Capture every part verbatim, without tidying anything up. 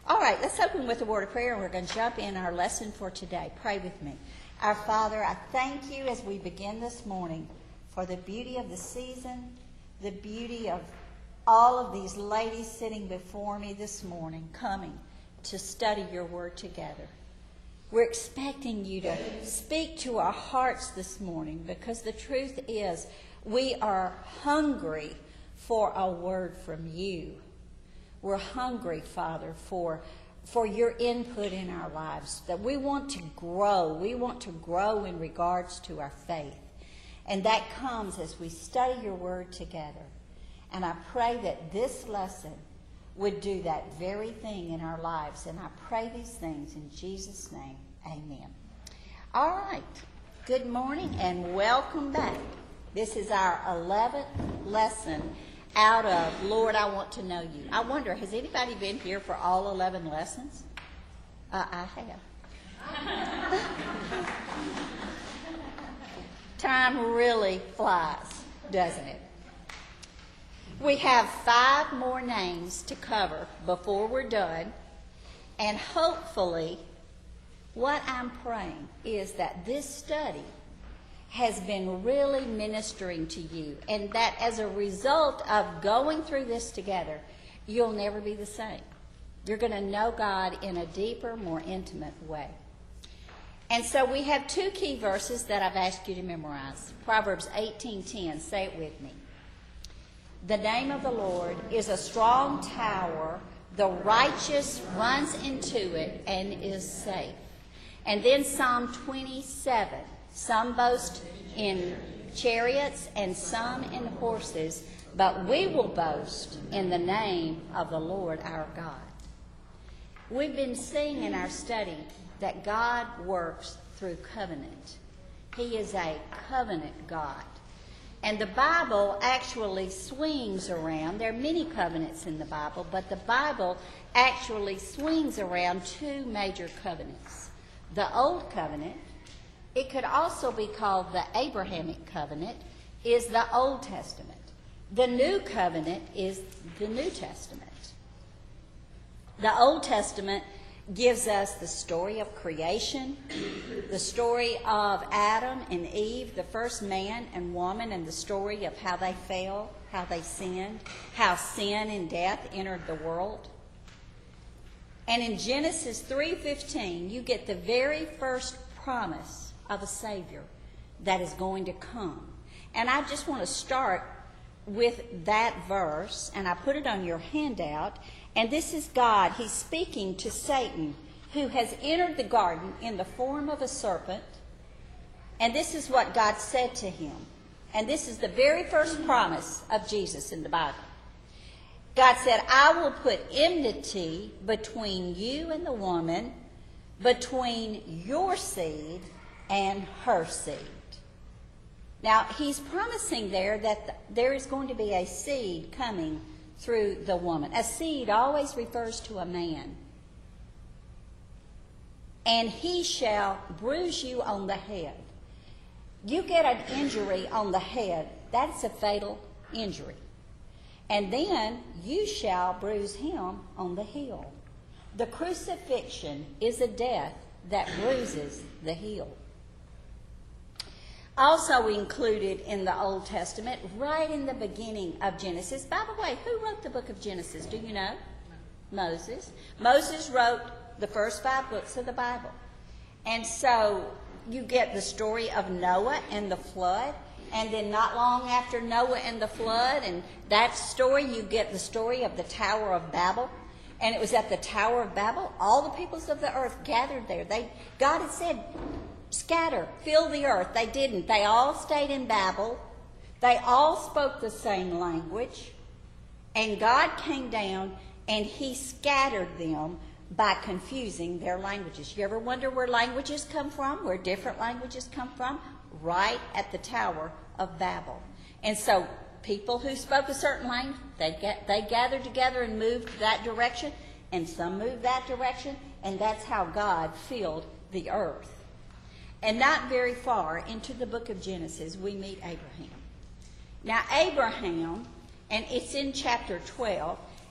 All right, let's open with a word of prayer, and we're going to jump in our lesson for today. Pray with me. Our Father, I thank you as we begin this morning for the beauty of the season, the beauty of all of these ladies sitting before me this morning, coming to study your word together. We're expecting you to speak to our hearts this morning, because the truth is we are hungry for a word from you. We're hungry, Father, for, for your input in our lives, that we want to grow. We want to grow in regards to our faith. And that comes as we study your word together. And I pray that this lesson would do that very thing in our lives. And I pray these things in Jesus' name. Amen. All right. Good morning and welcome back. This is our eleventh lesson out of Lord, I Want to Know You. I wonder, has anybody been here for all eleven lessons? Uh, I have. Time really flies, doesn't it? We have five more names to cover before we're done, and hopefully what I'm praying is that this study has been really ministering to you, and that as a result of going through this together, you'll never be the same. You're going to know God in a deeper, more intimate way. And so we have two key verses that I've asked you to memorize. Proverbs eighteen ten, say it with me. The name of the Lord is a strong tower. The righteous runs into it and is safe. And then Psalm twenty-seven. Some boast in chariots and some in horses, but we will boast in the name of the Lord our God. We've been seeing in our study that God works through covenant. He is a covenant God. And the Bible actually swings around. There are many covenants in the Bible, but the Bible actually swings around two major covenants. The Old Covenant, it could also be called the Abrahamic Covenant, is the Old Testament. The New Covenant is the New Testament. The Old Testament gives us the story of creation, the story of Adam and Eve, the first man and woman, and the story of how they fell, how they sinned, how sin and death entered the world. And in Genesis three fifteen, you get the very first promise of a Savior that is going to come. And I just want to start with that verse, and I put it on your handout. And this is God. He's speaking to Satan, who has entered the garden in the form of a serpent. And this is what God said to him. And this is the very first promise of Jesus in the Bible. God said, I will put enmity between you and the woman, between your seed and her seed. Now, he's promising there that the, there is going to be a seed coming through the woman. A seed always refers to a man. And he shall bruise you on the head. You get an injury on the head, that's a fatal injury. And then you shall bruise him on the heel. The crucifixion is a death that bruises the heel. Also included in the Old Testament, right in the beginning of Genesis. By the way, who wrote the book of Genesis? Do you know? Moses. Moses wrote the first five books of the Bible. And so you get the story of Noah and the flood. And then not long after Noah and the flood, and that story, you get the story of the Tower of Babel. And it was at the Tower of Babel, all the peoples of the earth gathered there. They, God had said, scatter, fill the earth. They didn't. They all stayed in Babel. They all spoke the same language. And God came down and he scattered them by confusing their languages. You ever wonder where languages come from, where different languages come from? Right at the Tower of Babel. And so people who spoke a certain language, they, get, they gathered together and moved that direction, and some moved that direction, and that's how God filled the earth. And not very far into the book of Genesis, we meet Abraham. Now, Abraham, and it's in chapter twelve,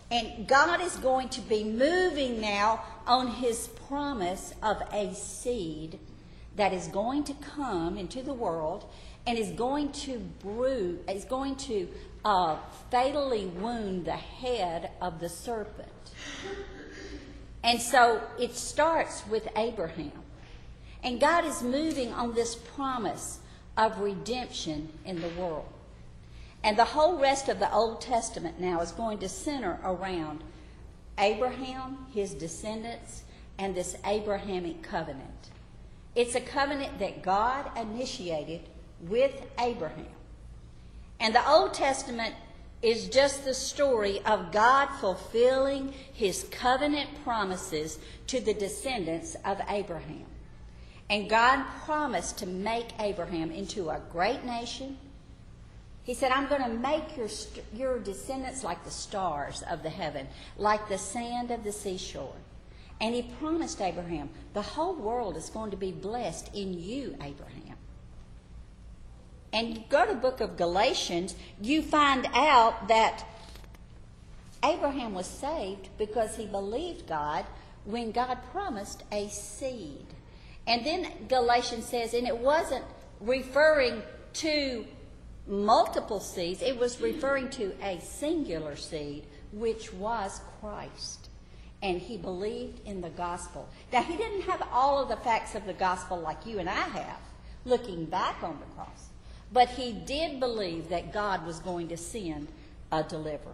And God is going to be moving now on his promise of a seed that is going to come into the world and is going to bruise, is going to uh, fatally wound the head of the serpent. And so it starts with Abraham. And God is moving on this promise of redemption in the world. And the whole rest of the Old Testament now is going to center around Abraham, his descendants, and this Abrahamic covenant. It's a covenant that God initiated with Abraham. And the Old Testament is just the story of God fulfilling his covenant promises to the descendants of Abraham. And God promised to make Abraham into a great nation. He said, I'm going to make your, your descendants like the stars of the heaven, like the sand of the seashore. And he promised Abraham, the whole world is going to be blessed in you, Abraham. And you go to the book of Galatians, you find out that Abraham was saved because he believed God when God promised a seed. And then Galatians says, and it wasn't referring to multiple seeds, it was referring to a singular seed, which was Christ. And he believed in the gospel. Now, he didn't have all of the facts of the gospel like you and I have, looking back on the cross. But he did believe that God was going to send a deliverer.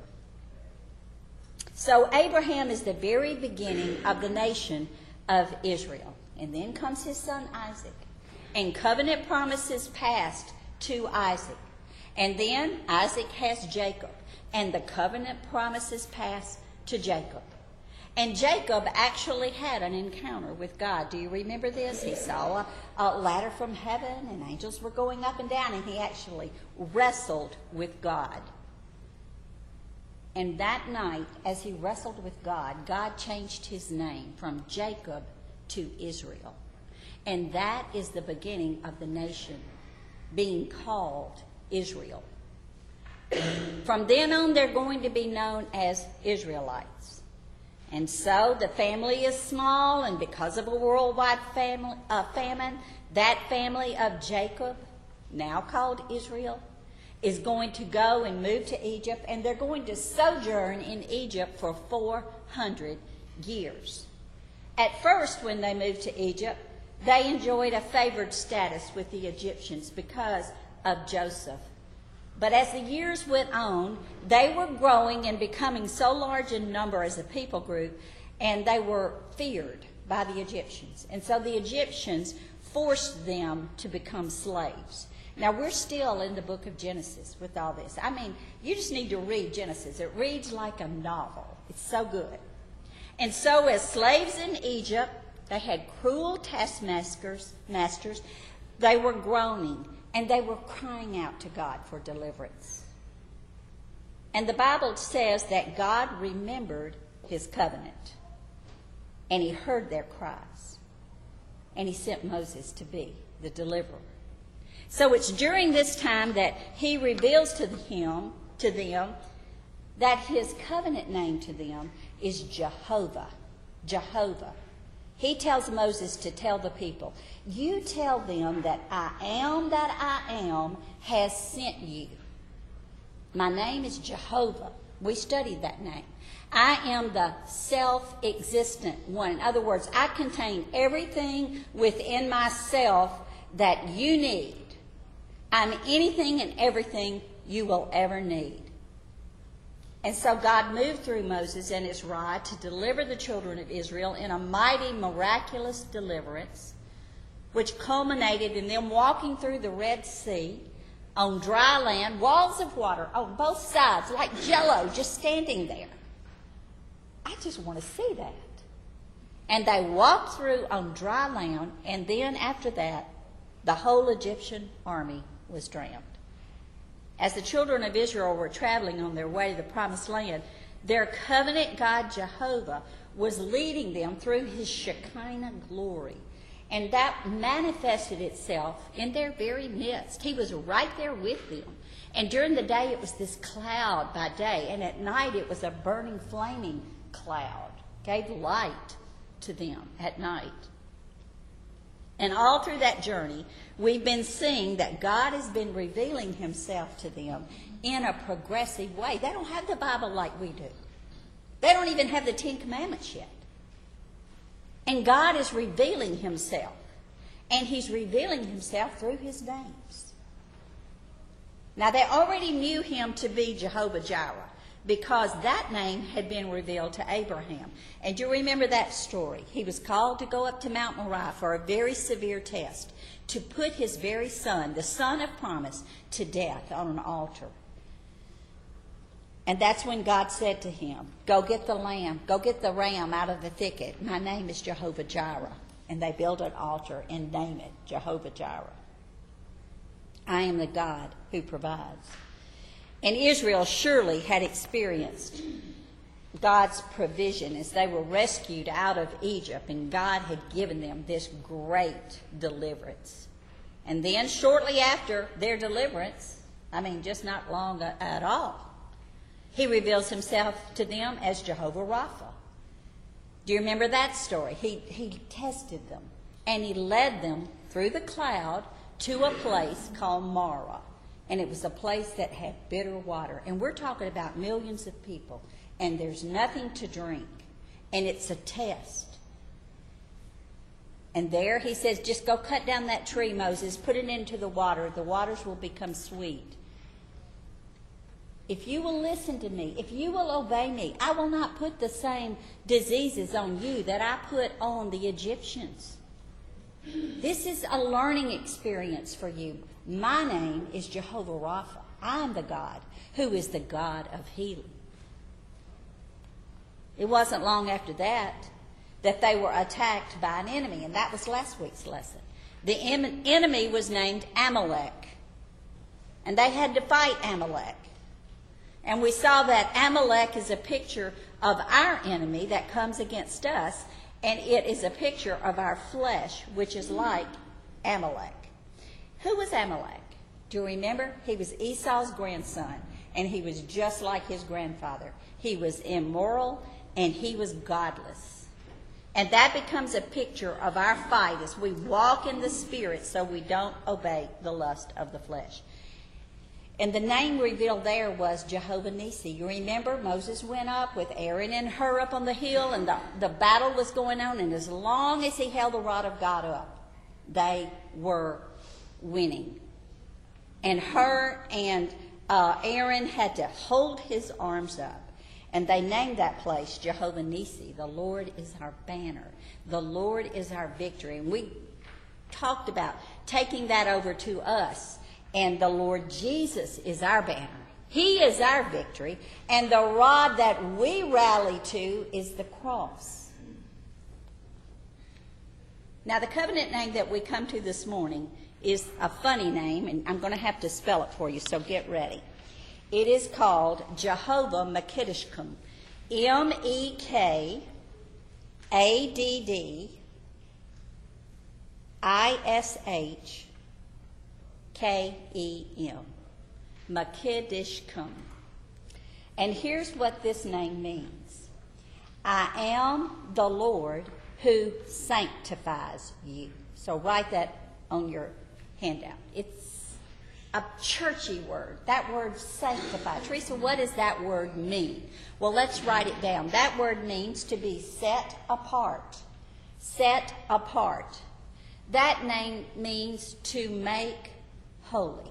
So Abraham is the very beginning of the nation of Israel. And then comes his son Isaac. And covenant promises passed to Isaac. And then Isaac has Jacob. And the covenant promises passed to Jacob. And Jacob actually had an encounter with God. Do you remember this? He saw a, a ladder from heaven and angels were going up and down, and he actually wrestled with God. And that night, as he wrestled with God, God changed his name from Jacob to Israel. And that is the beginning of the nation being called Israel. From then on, they're going to be known as Israelites. And so the family is small, and because of a worldwide family, uh, famine, that family of Jacob, now called Israel, is going to go and move to Egypt, and they're going to sojourn in Egypt for four hundred years. At first, when they moved to Egypt, they enjoyed a favored status with the Egyptians because of Joseph. But as the years went on, they were growing and becoming so large in number as a people group, and they were feared by the Egyptians. And so the Egyptians forced them to become slaves. Now, we're still in the book of Genesis with all this. I mean, you just need to read Genesis. It reads like a novel. It's so good. And so as slaves in Egypt, they had cruel taskmasters. Masters. They were groaning. And they were crying out to God for deliverance. And the Bible says that God remembered his covenant. And he heard their cries. And he sent Moses to be the deliverer. So it's during this time that he reveals to him, to them that his covenant name to them is Jehovah. Jehovah. He tells Moses to tell the people, you tell them that I am that I am has sent you. My name is Jehovah. We studied that name. I am the self-existent one. In other words, I contain everything within myself that you need. I'm anything and everything you will ever need. And so God moved through Moses and his rod to deliver the children of Israel in a mighty, miraculous deliverance, which culminated in them walking through the Red Sea on dry land, walls of water on both sides, like Jell-O, just standing there. I just want to see that. And they walked through on dry land, and then after that, the whole Egyptian army was drowned. As the children of Israel were traveling on their way to the promised land, their covenant God Jehovah was leading them through his Shekinah glory. And that manifested itself in their very midst. He was right there with them. And during the day, it was this cloud by day. And at night, it was a burning, flaming cloud. Gave light to them at night. And all through that journey, we've been seeing that God has been revealing himself to them in a progressive way. They don't have the Bible like we do. They don't even have the Ten Commandments yet. And God is revealing himself. And he's revealing himself through his names. Now, they already knew him to be Jehovah-Jireh, because that name had been revealed to Abraham. And you remember that story. He was called to go up to Mount Moriah for a very severe test, to put his very son, the son of promise, to death on an altar. And that's when God said to him, go get the lamb, go get the ram out of the thicket. My name is Jehovah-Jireh. And they build an altar and name it Jehovah-Jireh. I am the God who provides. And Israel surely had experienced God's provision as they were rescued out of Egypt, and God had given them this great deliverance. And then shortly after their deliverance, I mean just not long at all, he reveals himself to them as Jehovah Rapha. Do you remember that story? He, he tested them, and he led them through the cloud to a place called Marah. And it was a place that had bitter water. And we're talking about millions of people, and there's nothing to drink. And it's a test. And there he says, just go cut down that tree, Moses, put it into the water. The waters will become sweet. If you will listen to me, if you will obey me, I will not put the same diseases on you that I put on the Egyptians. This is a learning experience for you. My name is Jehovah Rapha. I am the God who is the God of healing. It wasn't long after that that they were attacked by an enemy, and that was last week's lesson. The em- enemy was named Amalek, and they had to fight Amalek. And we saw that Amalek is a picture of our enemy that comes against us, and it is a picture of our flesh, which is like Amalek. Who was Amalek? Do you remember? He was Esau's grandson, and he was just like his grandfather. He was immoral, and he was godless. And that becomes a picture of our fight as we walk in the Spirit so we don't obey the lust of the flesh. And the name revealed there was Jehovah Nissi. You remember Moses went up with Aaron and Hur up on the hill, and the, the battle was going on. And as long as he held the rod of God up, they were winning. And Hur and uh, Aaron had to hold his arms up. And they named that place Jehovah Nissi. The Lord is our banner. The Lord is our victory. And we talked about taking that over to us. And the Lord Jesus is our banner. He is our victory. And the rod that we rally to is the cross. Now, the covenant name that we come to this morning is a funny name, and I'm going to have to spell it for you, so get ready. It is called Jehovah Mekiddishkum. M E K A D D I S H K E M. Mekiddishkum. And here's what this name means. I am the Lord who sanctifies you. So write that on your handout. It's a churchy word. That word sanctify. Teresa, what does that word mean? Well, let's write it down. That word means to be set apart. Set apart. That name means to make holy.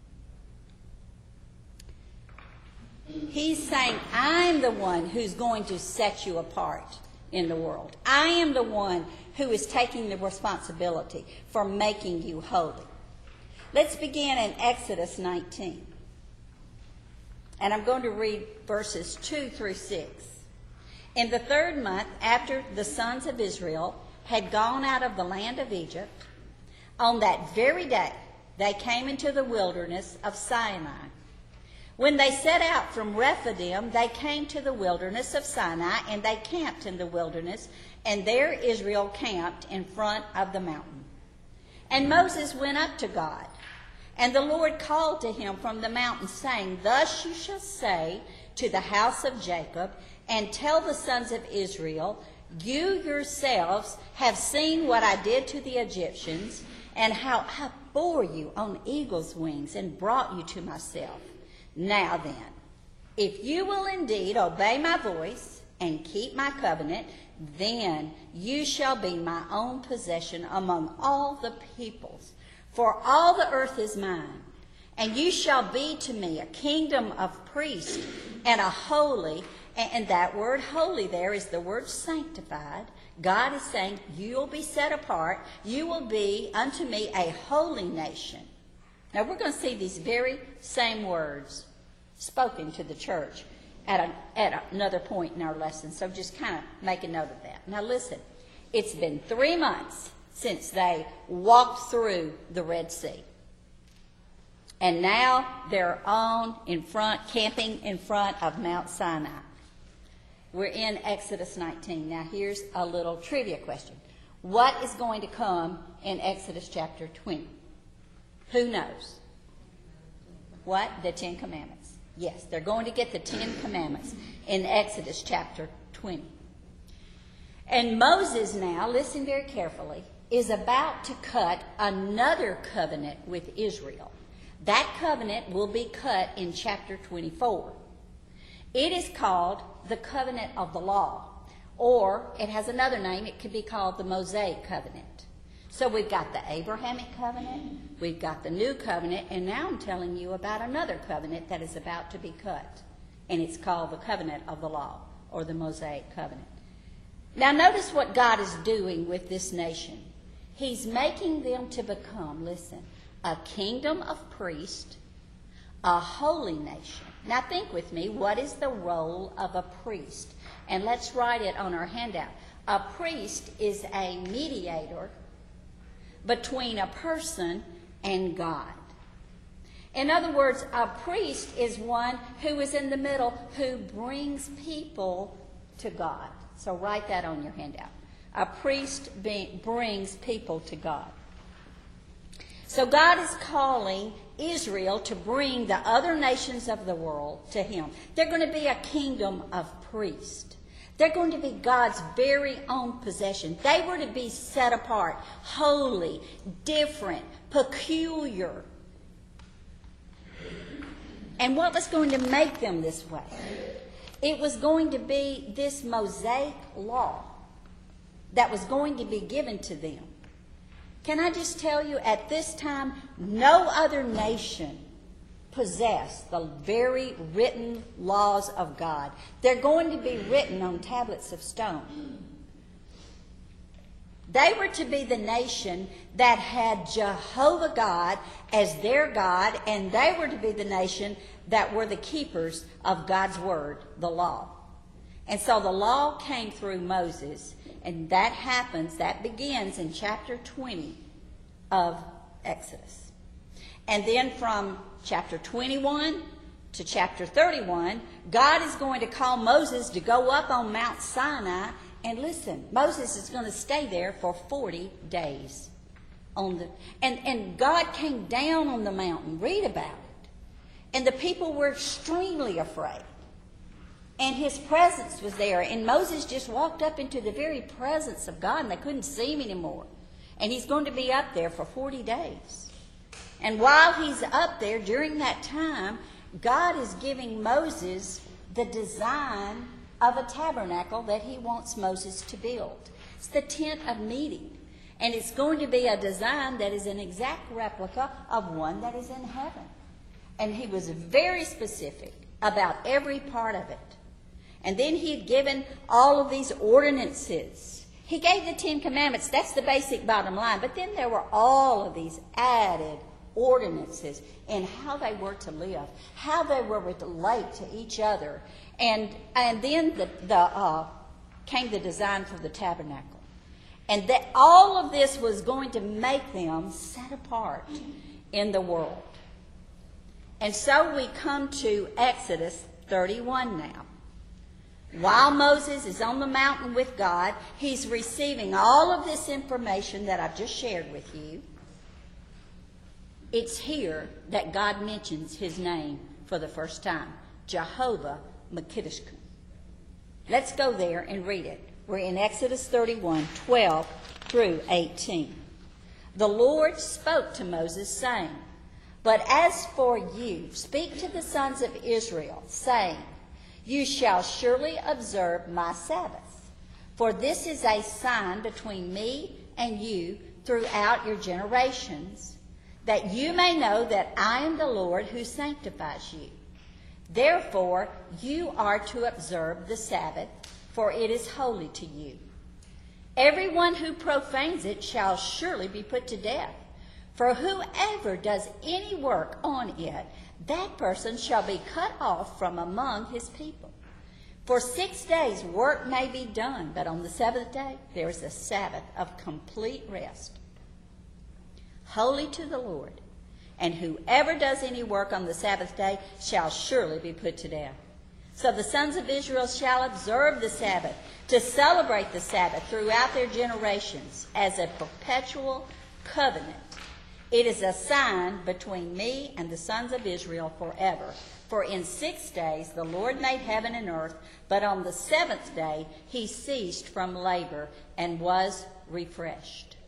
He's saying, I'm the one who's going to set you apart in the world. I am the one who is taking the responsibility for making you holy. Let's begin in Exodus nineteen. And I'm going to read verses two through six. In the third month, after the sons of Israel had gone out of the land of Egypt, on that very day they came into the wilderness of Sinai. When they set out from Rephidim, they came to the wilderness of Sinai, and they camped in the wilderness, and there Israel camped in front of the mountain. And Moses went up to God, and the Lord called to him from the mountain, saying, Thus you shall say to the house of Jacob, and tell the sons of Israel, You yourselves have seen what I did to the Egyptians, and how I bore you on eagle's wings and brought you to myself. Now then, if you will indeed obey my voice and keep my covenant, then you shall be my own possession among all the peoples. For all the earth is mine, and you shall be to me a kingdom of priests and a holy, and that word holy there is the word sanctified. God is saying, you will be set apart. You will be unto me a holy nation. Now we're going to see these very same words spoken to the church at, a, at another point in our lesson. So just kind of make a note of that. Now listen, it's been three months since they walked through the Red Sea. And now they're on in front, camping in front of Mount Sinai. We're in Exodus nineteen. Now here's a little trivia question. What is going to come in Exodus chapter twenty? Who knows? What? The Ten Commandments. Yes, they're going to get the Ten Commandments in Exodus chapter twenty. And Moses now, listen very carefully, is about to cut another covenant with Israel. That covenant will be cut in chapter twenty-four. It is called the covenant of the law, or it has another name. It could be called the Mosaic covenant. So we've got the Abrahamic covenant, we've got the new covenant, and now I'm telling you about another covenant that is about to be cut. And it's called the covenant of the law, or the Mosaic covenant. Now notice what God is doing with this nation. He's making them to become, listen, a kingdom of priests, a holy nation. Now think with me, what is the role of a priest? And let's write it on our handout. A priest is a mediator between a person and God. In other words, a priest is one who is in the middle, who brings people to God. So write that on your handout. A priest be, brings people to God. So God is calling Israel to bring the other nations of the world to him. They're going to be a kingdom of priests. They're going to be God's very own possession. They were to be set apart, holy, different, peculiar. And what was going to make them this way? It was going to be this Mosaic law that was going to be given to them. Can I just tell you, at this time, no other nation possessed the very written laws of God. They're going to be written on tablets of stone. They were to be the nation that had Jehovah God as their God, and they were to be the nation that were the keepers of God's word, the law. And so the law came through Moses, and that happens, that begins in chapter twenty of Exodus. And then from chapter twenty-one to chapter thirty-one, God is going to call Moses to go up on Mount Sinai. And listen, Moses is going to stay there for forty days. On the, and, and God came down on the mountain. Read about it. And the people were extremely afraid. And his presence was there. And Moses just walked up into the very presence of God, and they couldn't see him anymore. And he's going to be up there for forty days. And while he's up there, during that time, God is giving Moses the design of a tabernacle that he wants Moses to build. It's the tent of meeting. And it's going to be a design that is an exact replica of one that is in heaven. And he was very specific about every part of it. And then he had given all of these ordinances. He gave the Ten Commandments. That's the basic bottom line. But then there were all of these added ordinances in how they were to live, how they were to relate to each other. And and then the, the uh, came the design for the tabernacle. And that all of this was going to make them set apart in the world. And so we come to Exodus thirty-one now. While Moses is on the mountain with God, he's receiving all of this information that I've just shared with you. It's here that God mentions his name for the first time, Jehovah M'Kiddushkim. Let's go there and read it. We're in Exodus thirty-one, twelve through eighteen. The Lord spoke to Moses, saying, "But as for you, speak to the sons of Israel, saying, You shall surely observe my Sabbaths, for this is a sign between me and you throughout your generations, that you may know that I am the Lord who sanctifies you. Therefore, you are to observe the Sabbath, for it is holy to you. Everyone who profanes it shall surely be put to death. For whoever does any work on it, that person shall be cut off from among his people. For six days work may be done, but on the seventh day there is a Sabbath of complete rest, holy to the Lord. And whoever does any work on the Sabbath day shall surely be put to death. So the sons of Israel shall observe the Sabbath, to celebrate the Sabbath throughout their generations as a perpetual covenant. It is a sign between me and the sons of Israel forever. For in six days the Lord made heaven and earth, but on the seventh day he ceased from labor and was refreshed."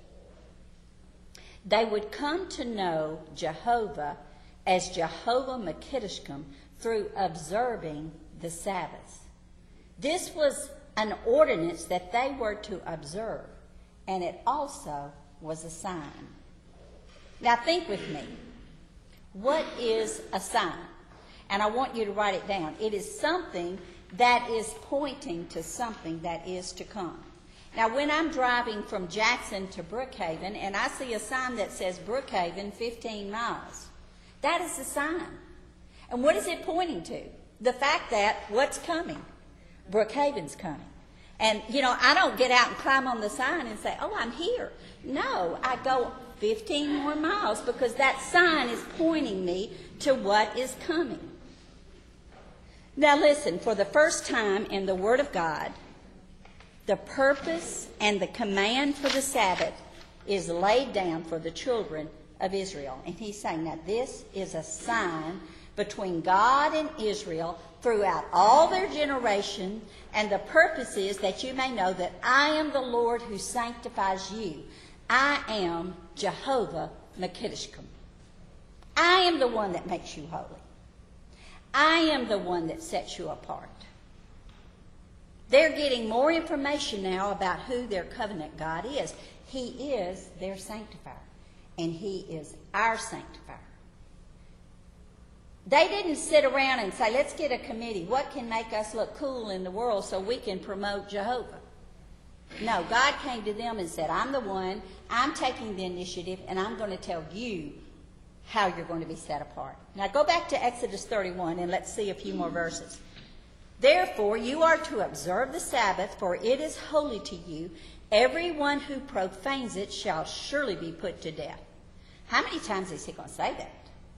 They would come to know Jehovah as Jehovah M'Kiddushkim through observing the Sabbath. This was an ordinance that they were to observe, and it also was a sign. Now think with me. What is a sign? And I want you to write it down. It is something that is pointing to something that is to come. Now when I'm driving from Jackson to Brookhaven and I see a sign that says Brookhaven fifteen miles, that is a sign. And what is it pointing to? The fact that what's coming? Brookhaven's coming. And, you know, I don't get out and climb on the sign and say, oh, I'm here. No, I go fifteen more miles because that sign is pointing me to what is coming. Now listen, for the first time in the Word of God, the purpose and the command for the Sabbath is laid down for the children of Israel. And he's saying that this is a sign between God and Israel throughout all their generation, and the purpose is that you may know that I am the Lord who sanctifies you. I am Jehovah M'Kiddushkim. I am the one that makes you holy. I am the one that sets you apart. They're getting more information now about who their covenant God is. He is their sanctifier, and he is our sanctifier. They didn't sit around and say, let's get a committee. What can make us look cool in the world so we can promote Jehovah? No, God came to them and said, I'm the one, I'm taking the initiative, and I'm going to tell you how you're going to be set apart. Now go back to Exodus thirty-one and let's see a few more verses. Therefore you are to observe the Sabbath, for it is holy to you. Everyone who profanes it shall surely be put to death. How many times is he going to say that?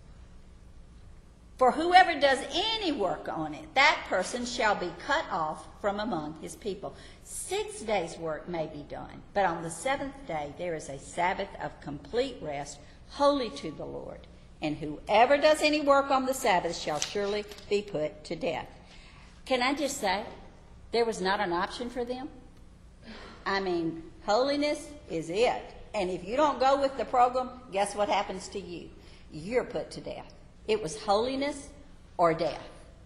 For whoever does any work on it, that person shall be cut off from among his people. Six days' work may be done, but on the seventh day there is a Sabbath of complete rest, holy to the Lord. And whoever does any work on the Sabbath shall surely be put to death. Can I just say, there was not an option for them? I mean, holiness is it. And if you don't go with the program, guess what happens to you? You're put to death. It was holiness or death.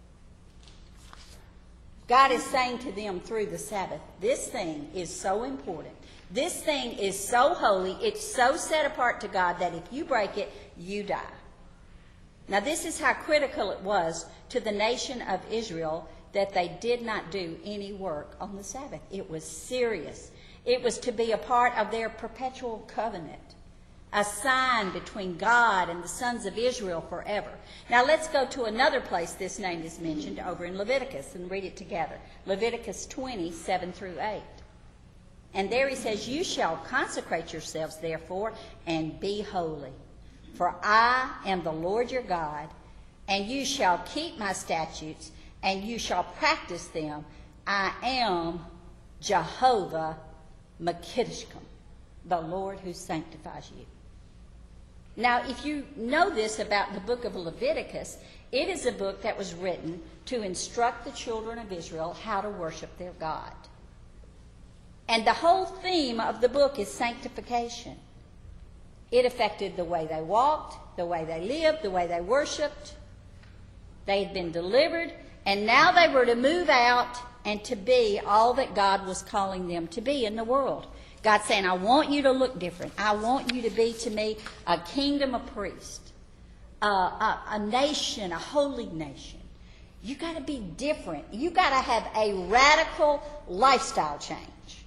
God is saying to them through the Sabbath, this thing is so important. This thing is so holy, it's so set apart to God that if you break it, you die. Now this is how critical it was to the nation of Israel that they did not do any work on the Sabbath. It was serious. It was to be a part of their perpetual covenant, a sign between God and the sons of Israel forever. Now let's go to another place this name is mentioned over in Leviticus and read it together. Leviticus twenty, seven through eight. And there he says, you shall consecrate yourselves, therefore, and be holy. For I am the Lord your God. and you shall keep my statutes, and you shall practice them. I am Jehovah Mekideshchem, the Lord who sanctifies you. Now, if you know this about the book of Leviticus, it is a book that was written to instruct the children of Israel how to worship their God. And the whole theme of the book is sanctification. It affected the way they walked, the way they lived, the way they worshiped. They had been delivered, and now they were to move out and to be all that God was calling them to be in the world. God's saying, I want you to look different. I want you to be to me a kingdom of priests, uh, a, a nation, a holy nation. You got to be different. You got to have a radical lifestyle change.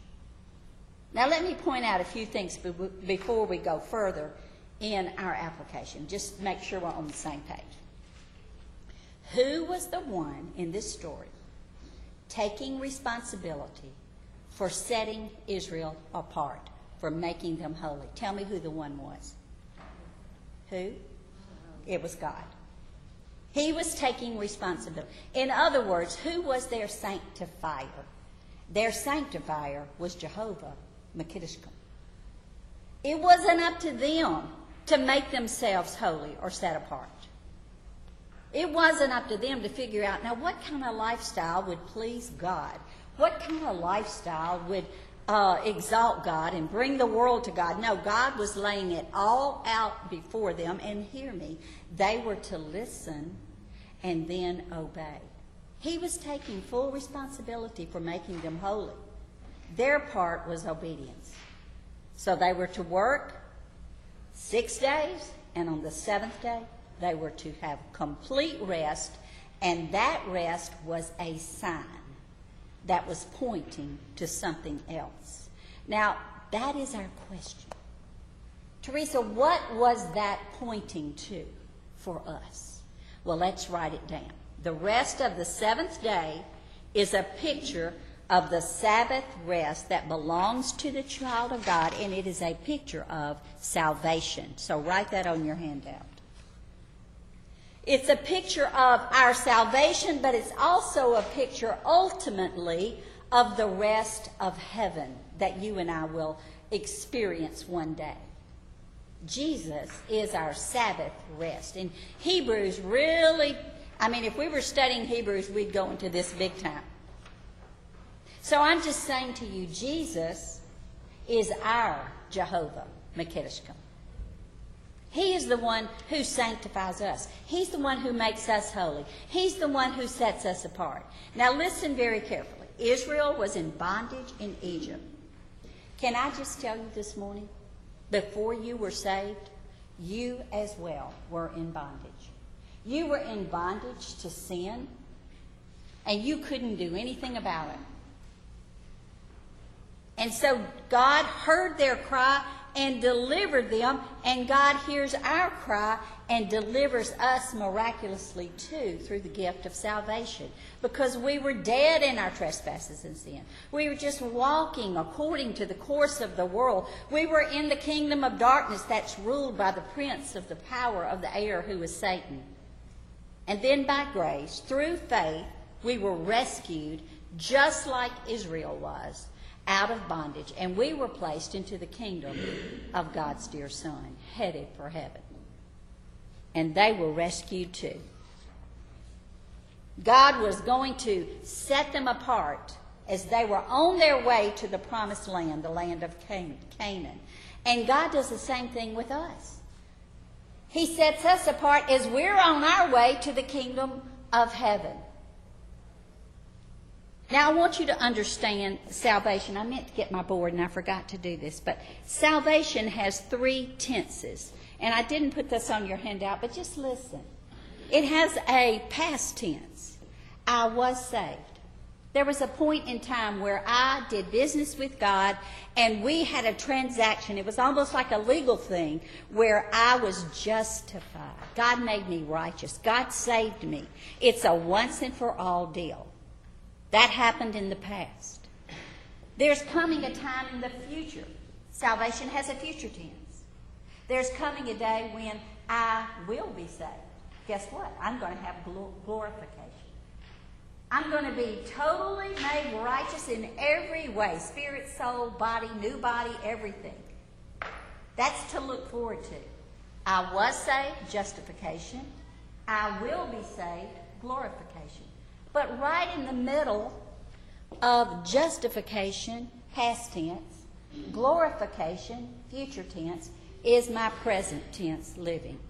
Now let me point out a few things be- before we go further in our application. Just make sure we're on the same page. Who was the one in this story taking responsibility for setting Israel apart, for making them holy? Tell me who the one was. Who? It was God. He was taking responsibility. In other words, who was their sanctifier? Their sanctifier was Jehovah Mekideshchem. It wasn't up to them to make themselves holy or set apart. It wasn't up to them to figure out, now, what kind of lifestyle would please God? What kind of lifestyle would uh, exalt God and bring the world to God? No, God was laying it all out before them. And hear me, they were to listen and then obey. He was taking full responsibility for making them holy. Their part was obedience. So they were to work six days, and on the seventh day, they were to have complete rest, and that rest was a sign that was pointing to something else. Now, that is our question. Teresa, what was that pointing to for us? Well, let's write it down. The rest of the seventh day is a picture of the Sabbath rest that belongs to the child of God, and it is a picture of salvation. So write that on your handout. It's a picture of our salvation, but it's also a picture ultimately of the rest of heaven that you and I will experience one day. Jesus is our Sabbath rest. And Hebrews really, I mean, if we were studying Hebrews, we'd go into this big time. So I'm just saying to you, Jesus is our Jehovah Mekideshchem. He is the one who sanctifies us. He's the one who makes us holy. He's the one who sets us apart. Now listen very carefully. Israel was in bondage in Egypt. Can I just tell you this morning, before you were saved, you as well were in bondage. You were in bondage to sin, and you couldn't do anything about it. And so God heard their cry and delivered them, and God hears our cry and delivers us miraculously too through the gift of salvation, because we were dead in our trespasses and sin. We were just walking according to the course of the world. We were in the kingdom of darkness that's ruled by the prince of the power of the air, who is Satan. And then by grace, through faith, we were rescued just like Israel was, out of bondage, and we were placed into the kingdom of God's dear Son, headed for heaven. And they were rescued too. God was going to set them apart as they were on their way to the promised land, the land of Canaan. And God does the same thing with us. He sets us apart as we're on our way to the kingdom of heaven. Now, I want you to understand salvation. I meant to get my board, and I forgot to do this. But salvation has three tenses. And I didn't put this on your handout, but just listen. It has a past tense. I was saved. There was a point in time where I did business with God, and we had a transaction. It was almost like a legal thing where I was justified. God made me righteous. God saved me. It's a once and for all deal. That happened in the past. There's coming a time in the future. Salvation has a future tense. There's coming a day when I will be saved. guess what? I'm going to have glor- glorification. I'm going to be totally made righteous in every way. Spirit, soul, body, new body, everything. That's to look forward to. I was saved, justification. I will be saved, glorification. But right in the middle of justification, past tense, glorification, future tense, is my present tense living.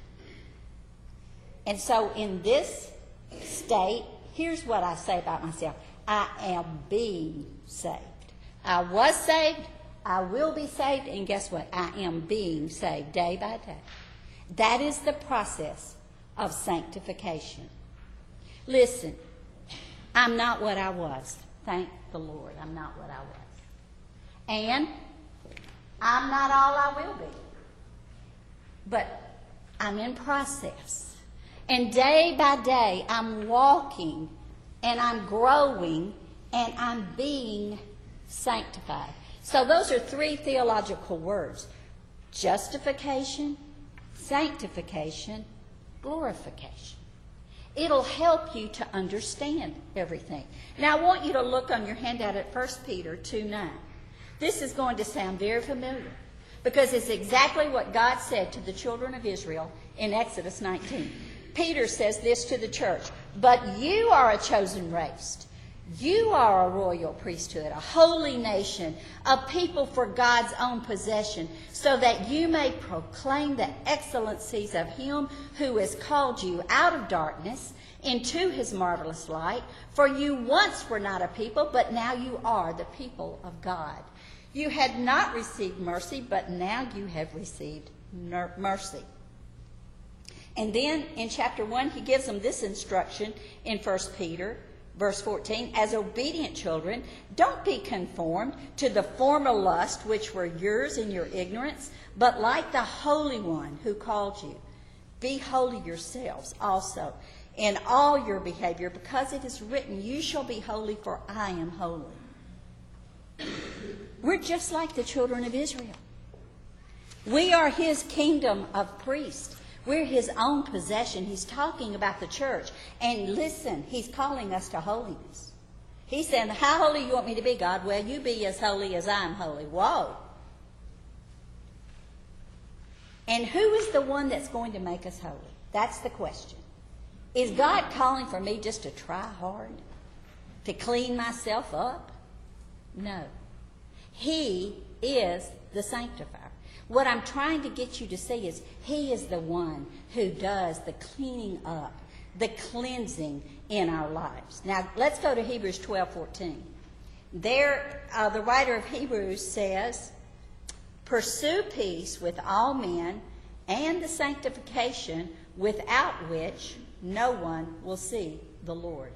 And so in this state, here's what I say about myself. I am being saved. I was saved, I will be saved, and guess what? I am being saved day by day. That is the process of sanctification. Listen, I'm not what I was. Thank the Lord, I'm not what I was. And I'm not all I will be. But I'm in process. And day by day, I'm walking and I'm growing and I'm being sanctified. So those are three theological words: justification, sanctification, glorification. It'll help you to understand everything. Now, I want you to look on your handout at First Peter two nine. This is going to sound very familiar because it's exactly what God said to the children of Israel in Exodus nineteen. Peter says this to the church: but you are a chosen race. You are a royal priesthood, a holy nation, a people for God's own possession, so that you may proclaim the excellencies of him who has called you out of darkness into his marvelous light. For you once were not a people, but now you are the people of God. You had not received mercy, but now you have received mercy. And then in chapter one, he gives them this instruction in First Peter, verse fourteen. As obedient children, don't be conformed to the former lust which were yours in your ignorance, but like the Holy One who called you, be holy yourselves also in all your behavior, because it is written, you shall be holy, for I am holy. We're just like the children of Israel. We are his kingdom of priests. We're his own possession. He's talking about the church. And listen, he's calling us to holiness. He's saying, how holy you want me to be, God? Well, you be as holy as I'm holy. Whoa. And who is the one that's going to make us holy? That's the question. Is God calling for me just to try hard? To clean myself up? No. He is the sanctifier. What I'm trying to get you to see is he is the one who does the cleaning up, the cleansing in our lives. Now, let's go to Hebrews twelve fourteen. There, uh, the writer of Hebrews says, pursue peace with all men and the sanctification without which no one will see the Lord.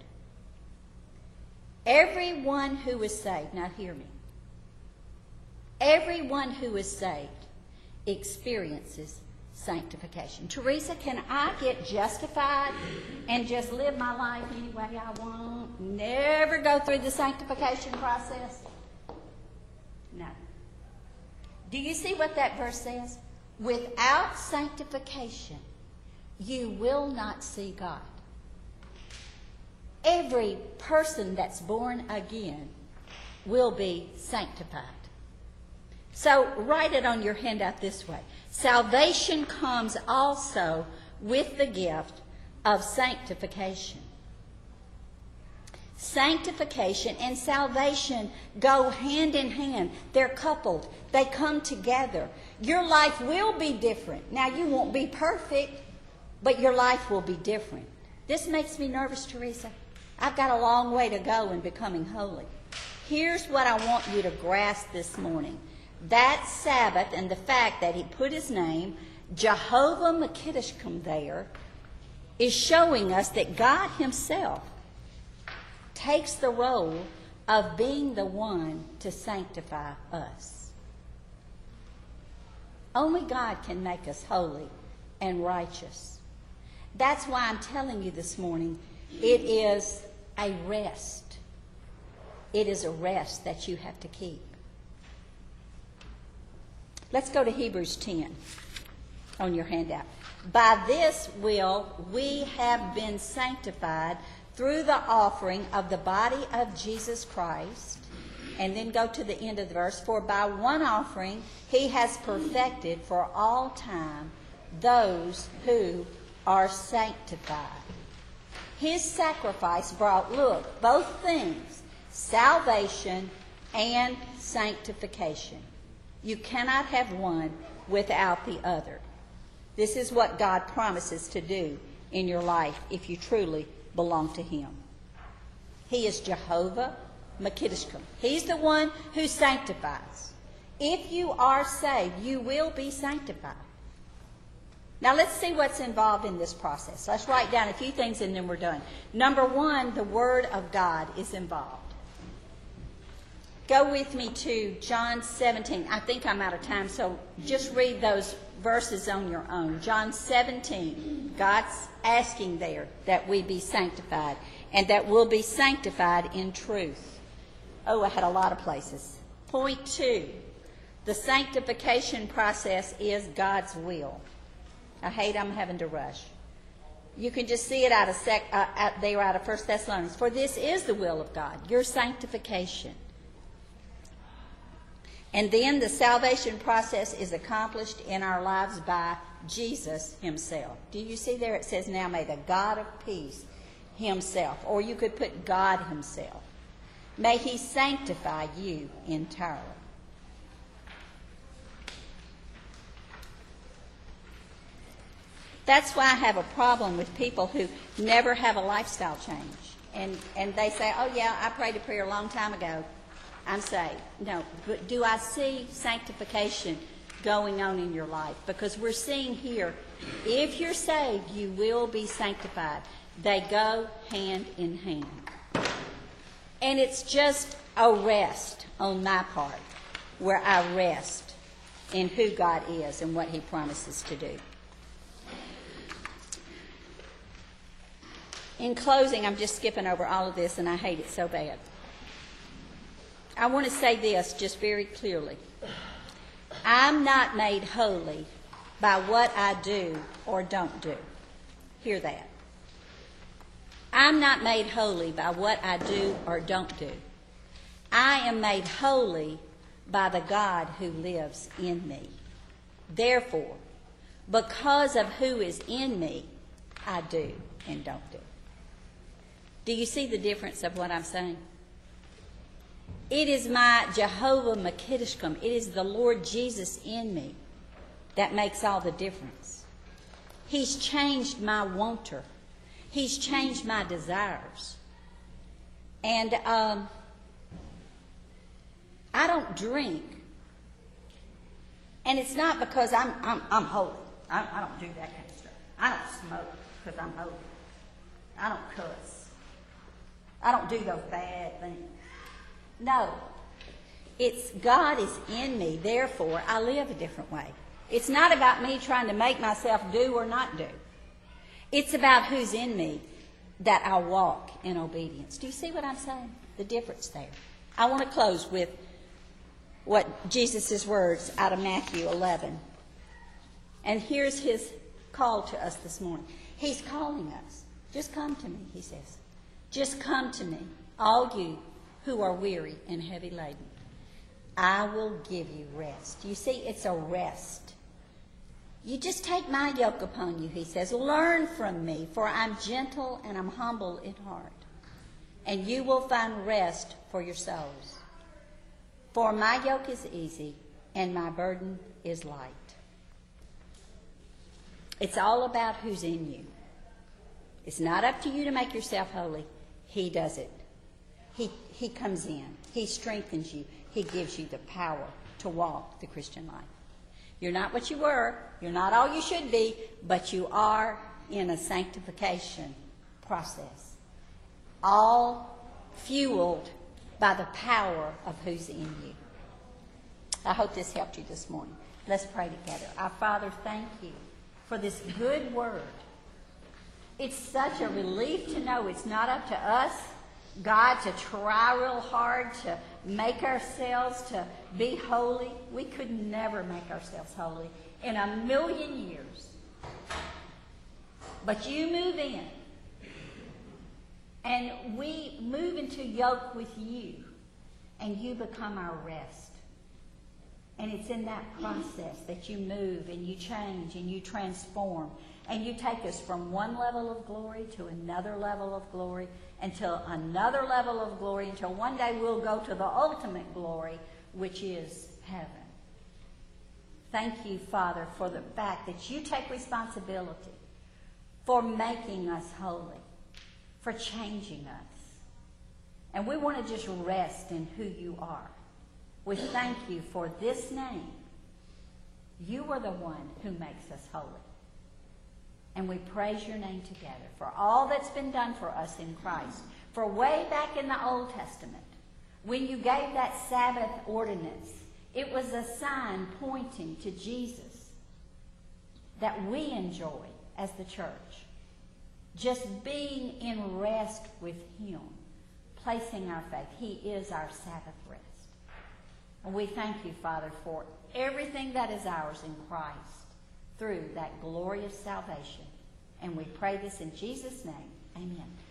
Everyone who is saved, now hear me, everyone who is saved experiences sanctification. Teresa, can I get justified and just live my life any way I want? Never go through the sanctification process? No. Do you see what that verse says? Without sanctification, you will not see God. Every person that's born again will be sanctified. So write it on your handout this way. Salvation comes also with the gift of sanctification. Sanctification and salvation go hand in hand. They're coupled. They come together. Your life will be different. Now, you won't be perfect, but your life will be different. This makes me nervous, Teresa. I've got a long way to go in becoming holy. Here's what I want you to grasp this morning. That Sabbath and the fact that he put his name, Jehovah M'Kiddushkim, there, is showing us that God himself takes the role of being the one to sanctify us. Only God can make us holy and righteous. That's why I'm telling you this morning, it is a rest. It is a rest that you have to keep. Let's go to Hebrews ten on your handout. By this will we have been sanctified through the offering of the body of Jesus Christ. And then go to the end of the verse. For by one offering he has perfected for all time those who are sanctified. His sacrifice brought, look, both things, salvation and sanctification. You cannot have one without the other. This is what God promises to do in your life if you truly belong to him. He is Jehovah Makidishkum. He's the one who sanctifies. If you are saved, you will be sanctified. Now let's see what's involved in this process. Let's write down a few things and then we're done. Number one, the Word of God is involved. Go with me to John seventeen. I think I'm out of time, so just read those verses on your own. John seventeen, God's asking there that we be sanctified and that we'll be sanctified in truth. Oh, I had a lot of places. Point two, the sanctification process is God's will. I hate I'm having to rush. You can just see it out of sec, uh, out there out of First Thessalonians. For this is the will of God, your sanctification. And then the salvation process is accomplished in our lives by Jesus himself. Do you see there it says, now may the God of peace himself, or you could put God himself, may he sanctify you entirely. That's why I have a problem with people who never have a lifestyle change. And, and they say, oh yeah, I prayed a prayer a long time ago. I'm saved. No, but do I see sanctification going on in your life? Because we're seeing here, if you're saved, you will be sanctified. They go hand in hand. And it's just a rest on my part, where I rest in who God is and what he promises to do. In closing, I'm just skipping over all of this, and I hate it so bad. I want to say this just very clearly. I'm not made holy by what I do or don't do. Hear that. I'm not made holy by what I do or don't do. I am made holy by the God who lives in me. Therefore, because of who is in me, I do and don't do. Do you see the difference of what I'm saying? It is my Jehovah Makidishkum. It is the Lord Jesus in me that makes all the difference. He's changed my wanter. He's changed my desires. And um, I don't drink. And it's not because I'm, I'm, I'm holy. I, I don't do that kind of stuff. I don't smoke because I'm holy. I don't cuss. I don't do those bad things. No. It's God is in me, therefore I live a different way. It's not about me trying to make myself do or not do. It's about who's in me that I walk in obedience. Do you see what I'm saying? The difference there. I want to close with what Jesus' words out of Matthew eleven. And here's his call to us this morning. He's calling us. Just come to me, he says. Just come to me, all you who are weary and heavy laden. I will give you rest. You see, it's a rest. You just take my yoke upon you, he says. Learn from me, for I'm gentle and I'm humble in heart. And you will find rest for your souls. For my yoke is easy and my burden is light. It's all about who's in you. It's not up to you to make yourself holy. He does it. He, he comes in. He strengthens you. He gives you the power to walk the Christian life. You're not what you were. You're not all you should be, but you are in a sanctification process. All fueled by the power of who's in you. I hope this helped you this morning. Let's pray together. Our Father, thank you for this good word. It's such a relief to know it's not up to us, God, to try real hard to make ourselves to be holy. We could never make ourselves holy in a million years. But you move in. And we move into yoke with you. And you become our rest. And it's in that process that you move and you change and you transform. And you take us from one level of glory to another level of glory, until another level of glory, until one day we'll go to the ultimate glory, which is heaven. Thank you, Father, for the fact that you take responsibility for making us holy, for changing us. And we want to just rest in who you are. We thank you for this name. You are the one who makes us holy. And we praise your name together for all that's been done for us in Christ. For way back in the Old Testament, when you gave that Sabbath ordinance, it was a sign pointing to Jesus that we enjoy as the church. Just being in rest with him, placing our faith. He is our Sabbath rest. And we thank you, Father, for everything that is ours in Christ through that glorious salvation. And we pray this in Jesus' name. Amen.